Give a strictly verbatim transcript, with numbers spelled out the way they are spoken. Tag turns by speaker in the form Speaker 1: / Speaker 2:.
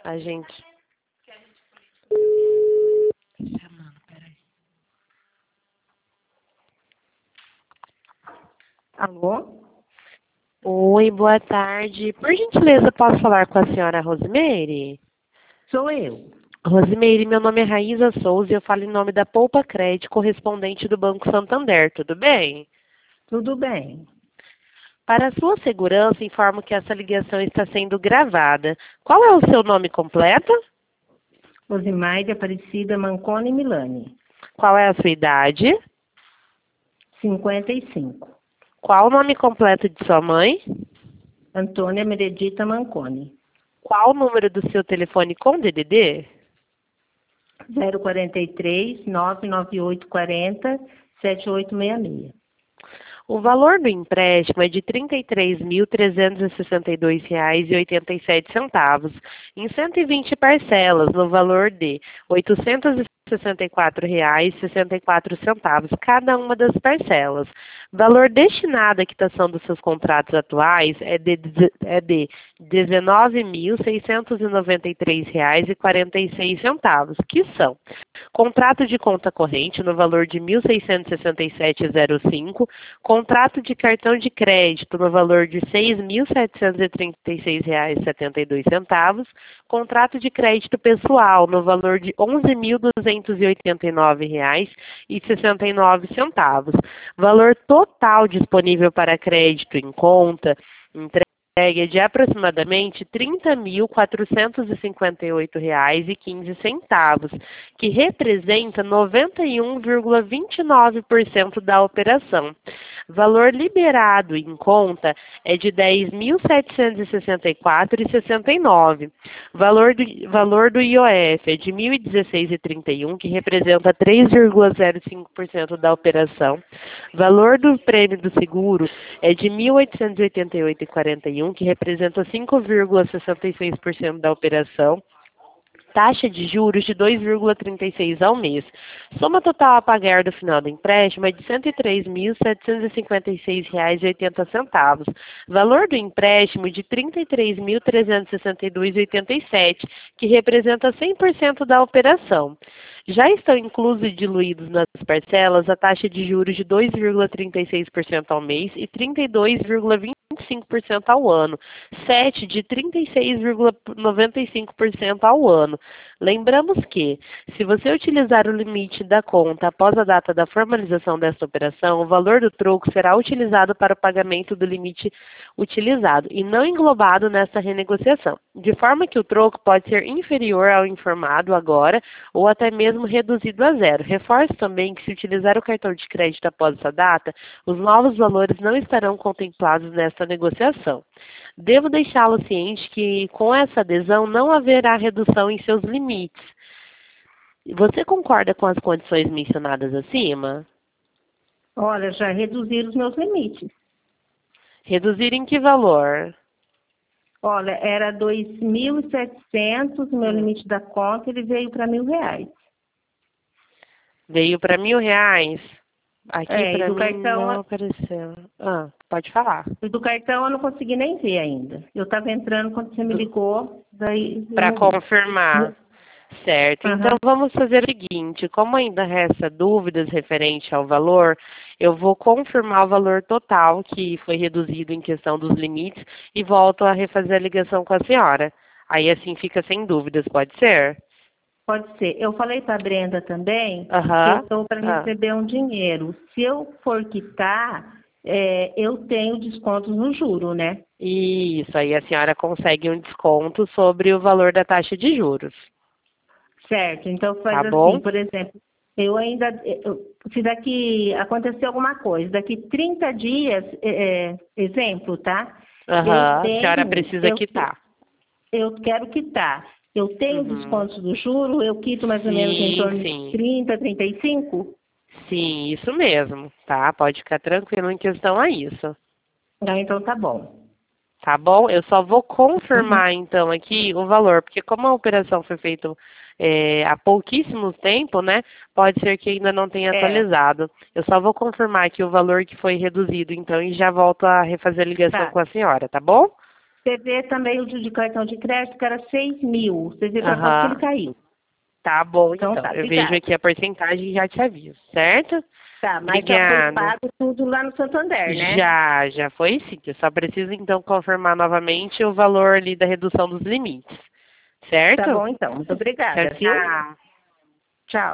Speaker 1: A gente... Chamando, peraí.
Speaker 2: Alô?
Speaker 1: Oi, boa tarde. Por gentileza, posso falar com a senhora Rosimeire?
Speaker 2: Sou eu.
Speaker 1: Rosimeire, meu nome é Raíza Souza e eu falo em nome da Poupa Crédito, correspondente do Banco Santander, tudo bem?
Speaker 2: Tudo bem.
Speaker 1: Para a sua segurança, informo que essa ligação está sendo gravada. Qual é o seu nome completo?
Speaker 2: Rosimaide Aparecida Manconi Milani.
Speaker 1: Qual é a sua idade?
Speaker 2: cinquenta e cinco.
Speaker 1: Qual o nome completo de sua mãe?
Speaker 2: Antônia Meredita Manconi.
Speaker 1: Qual o número do seu telefone com D D D?
Speaker 2: zero quarenta e três, nove nove oito quarenta, sete oito seis seis.
Speaker 1: O valor do empréstimo é de trinta e três mil, trezentos e sessenta e dois reais e oitenta e sete centavos, em cento e vinte parcelas, no valor de oitocentos e sessenta e quatro reais e sessenta e quatro centavos, cada uma das parcelas. Valor destinado à quitação dos seus contratos atuais é de, é de dezenove mil, seiscentos e noventa e três reais e quarenta e seis centavos, que são: contrato de conta corrente no valor de mil seiscentos e sessenta e sete reais e zero cinco, contrato de cartão de crédito no valor de seis mil setecentos e trinta e seis reais e setenta e dois centavos, contrato de crédito pessoal no valor de onze mil duzentos e oitenta e nove reais e sessenta e nove centavos. Valor total disponível para crédito em conta, entregue é de aproximadamente trinta mil quatrocentos e cinquenta e oito reais e quinze centavos, que representa noventa e um vírgula vinte e nove por cento da operação. Valor liberado em conta é de dez mil setecentos e sessenta e quatro reais e sessenta e nove centavos. Valor do, valor do I O F é de mil e dezesseis reais e trinta e um centavos, que representa três vírgula zero cinco por cento da operação. Valor do prêmio do seguro é de mil oitocentos e oitenta e oito reais e quarenta e um centavos, que representa cinco vírgula sessenta e seis por cento da operação. Taxa de juros de dois vírgula trinta e seis por cento ao mês. Soma total a pagar do final do empréstimo é de cento e três mil setecentos e cinquenta e seis reais e oitenta centavos. Valor do empréstimo de trinta e três mil trezentos e sessenta e dois reais e oitenta e sete centavos, que representa cem por cento da operação. Já estão inclusos e diluídos nas parcelas a taxa de juros de dois vírgula trinta e seis por cento ao mês e trinta e dois vírgula vinte e cinco por cento ao ano, sete de trinta e seis vírgula noventa e cinco por cento ao ano. Lembramos que, se você utilizar o limite da conta após a data da formalização desta operação, o valor do troco será utilizado para o pagamento do limite utilizado e não englobado nesta renegociação, de forma que o troco pode ser inferior ao informado agora ou até mesmo reduzido a zero. Reforço também que, se utilizar o cartão de crédito após essa data, os novos valores não estarão contemplados nesta negociação. Devo deixá-lo ciente que, com essa adesão, não haverá redução em seus limites. Você concorda com as condições mencionadas acima?
Speaker 2: Olha, já reduziram os meus limites.
Speaker 1: Reduzir em que valor?
Speaker 2: Olha, era dois mil e setecentos o meu limite da conta, ele veio para mil reais.
Speaker 1: Veio para mil reais? Aqui
Speaker 2: É,
Speaker 1: para
Speaker 2: e do
Speaker 1: mim
Speaker 2: cartão,
Speaker 1: não apareceu. Ah, pode falar.
Speaker 2: e do cartão eu não consegui nem ver ainda. Eu estava entrando quando você me ligou, daí...
Speaker 1: Para confirmar. Certo.
Speaker 2: Uhum.
Speaker 1: Então, vamos fazer o seguinte. Como ainda resta dúvidas referente ao valor, eu vou confirmar o valor total que foi reduzido em questão dos limites e volto a refazer a ligação com a senhora. Aí, assim, fica sem dúvidas, pode ser?
Speaker 2: Pode ser. Eu falei para a Brenda também que
Speaker 1: Aham.
Speaker 2: eu estou para
Speaker 1: Ah.
Speaker 2: receber um dinheiro. Se eu for quitar, é, eu tenho descontos no juro, né?
Speaker 1: Isso, aí a senhora consegue um desconto sobre o valor da taxa de juros.
Speaker 2: Certo. Então faz
Speaker 1: Tá
Speaker 2: assim,
Speaker 1: bom?
Speaker 2: por exemplo, eu ainda, eu, se daqui acontecer alguma coisa, daqui trinta dias, é, é, exemplo, tá?
Speaker 1: Aham,
Speaker 2: Eu
Speaker 1: a senhora
Speaker 2: tenho,
Speaker 1: precisa
Speaker 2: eu,
Speaker 1: quitar.
Speaker 2: eu quero quitar. Eu tenho
Speaker 1: Uhum.
Speaker 2: descontos do juro, eu quito mais ou menos em
Speaker 1: Sim,
Speaker 2: torno de
Speaker 1: sim.
Speaker 2: trinta, trinta e cinco?
Speaker 1: Sim, isso mesmo, tá? Pode ficar tranquilo em questão a isso.
Speaker 2: Ah, então tá bom.
Speaker 1: Tá bom? Eu só vou
Speaker 2: Uhum.
Speaker 1: confirmar, então, aqui o valor, porque como a operação foi feita é, há pouquíssimo tempo, né? Pode ser que ainda não tenha
Speaker 2: É,
Speaker 1: atualizado. Eu só vou confirmar aqui o valor que foi reduzido, então, e já volto a refazer a ligação
Speaker 2: tá.
Speaker 1: com a senhora, tá bom?
Speaker 2: Você vê também o de cartão de crédito, que era seis mil. Você vê para quanto que
Speaker 1: Aham.
Speaker 2: ele caiu.
Speaker 1: Tá bom, então.
Speaker 2: Então tá,
Speaker 1: Eu
Speaker 2: obrigada.
Speaker 1: vejo aqui a porcentagem e já te aviso, certo?
Speaker 2: Tá, mas já foi
Speaker 1: Obrigada.
Speaker 2: pago tudo lá no Santander, né?
Speaker 1: Já, já foi sim. Eu só preciso, então, confirmar novamente o valor ali da redução dos limites. Certo?
Speaker 2: Tá bom, então. Muito obrigada,
Speaker 1: Tchau,
Speaker 2: viu?
Speaker 1: tchau.
Speaker 2: Tchau.